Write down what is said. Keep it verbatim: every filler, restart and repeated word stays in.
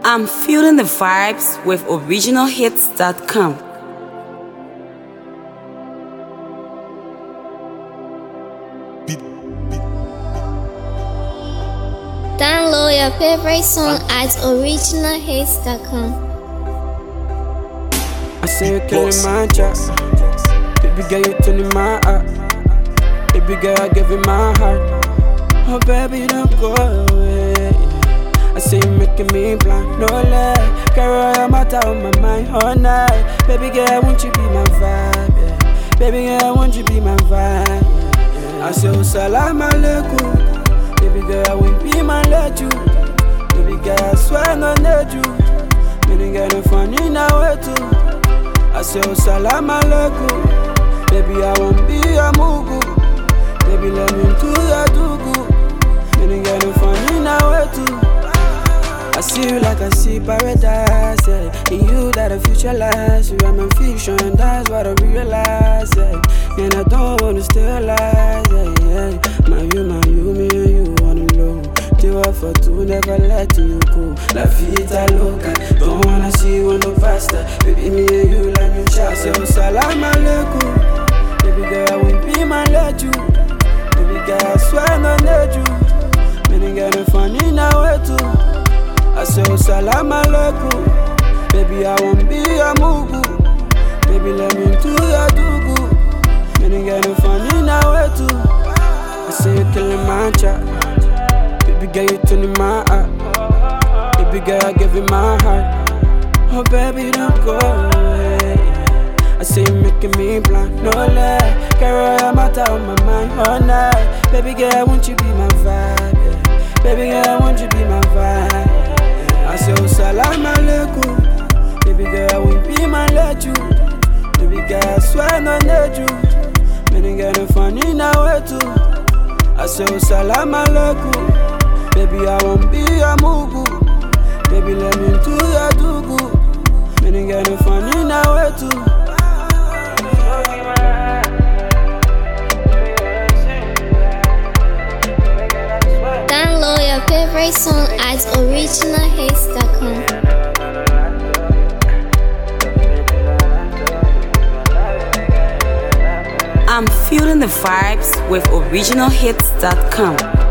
I'm feeling the vibes with original hits dot com. Download your favorite song at original hits dot com. I say you're killing my job. Baby girl, you're turning my heart. Baby girl, I give you my heart. Oh baby, don't go away. I say you're making me blind, no lie. Girl, you're matter on my mind all night. Baby girl, won't you be my vibe? Yeah. Baby girl, won't you be my vibe? Yeah. I say, oh, salam alaikum. Baby girl, I won't be my let you. Baby girl, I swear no need you. Meaning girl, no funny now way too. I say, oh, salam alaikum. Baby, I won't be a mugu. Baby, let me do your dugu. Meaning girl, no funny now way too. I see you like I see paradise, yeah. In you that the future lies. You are my fiction, that's what I realize, yeah. And I don't wanna stay alive, yeah, yeah. My you, my you, me and you on the low. Till I for two, never let you go. La vida loca, don't wanna see you on the faster. Baby, me and you like me chat. So salam alaikum. Baby girl, I won't be my let you. Baby girl, I swear no need you. Meaning girl, no funny now way too. I say, oh, salam alaikum. Baby, I won't be a mugu. Baby, let me do your dugu. Meaning get no funny now way too. I say you're killing my chat. Baby girl, you turning my heart. Baby girl, I give you my heart. Oh baby, don't go away. I say you're making me blind, no lie. Girl, you're matter on my mind all night. Baby girl, won't you be my vibe? Yeah. Baby girl, won't you be my vibe? I say, oh, salam alaikum. Baby girl, I won't be my let you. Baby girl, I swear no need you. Meaning girl, no funny now way too. I say, oh, salam alaikum. Baby, I won't be a mugu. Baby, let me do your dugu. Meaning girl, no funny now way too. Download your favorite song at original hits dot com. I'm feeling the vibes with original hits dot com.